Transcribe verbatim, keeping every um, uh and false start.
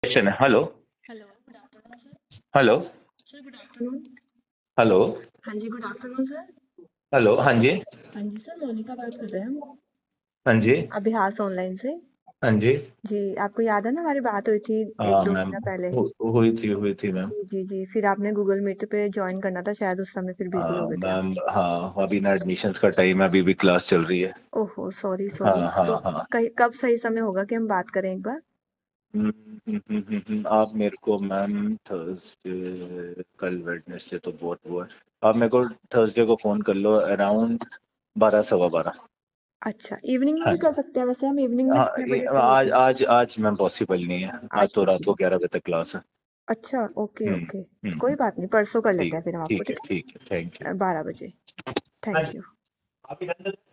Question है। Hello. Hello, good afternoon sir. Hello. Sir good afternoon. Hello. हाँ जी, good afternoon sir. Hello. हाँ जी। हाँ जी सर, मोनिका बात कर रहे हैं हम हाँ जी। अभ्यास ऑनलाइन से। हाँ जी। जी, आपको याद है ना हमारी बात हुई थी एक हाँ दो मैम। महीना पहले। हु- हुई थी हुई थी मैम। जी जी जी, फिर आपने गूगल मीट पे ज्वाइन करना था, शायद उस समय फिर बिजी हो हाँ गए थे आप। मैम। हाँ अभी ना एडमिशन्स का टाइम है, अभी भी क्लास चल रही है। ओहो, सॉरी हाँ सॉरी। हाँ तो हाँ। कहीं कब सही समय होगा कि हम बात करें एक बार? हम्म, हम्म, हम्म, हम्म, हम्म, आप मेरे को मैम थर्सडे, कल वेडनेसडे तो बहुत हुआ है। आप मेरे को थर्सडे को फोन कर लो अराउंड बारह सवा बारह। अच्छा, इवनिंग में हाँ भी कर सकते हैं वैसे। हम इवनिंग में हाँ। कितने ये- बजे फ्री आज होते हैं? आज आज मैम पॉसिबल नहीं है, आज आज तो रात को पॉसिबल? ग्यारह बजे तक क्लास है। अच्छा, ओके हम्म। ओके। हम्म। कोई बात नहीं, परसों कर लेते ठीक हैं फिर हम आपको, ठीक है ठीक ठीक है, थैंक है, बारह बजे। यू। Thank you.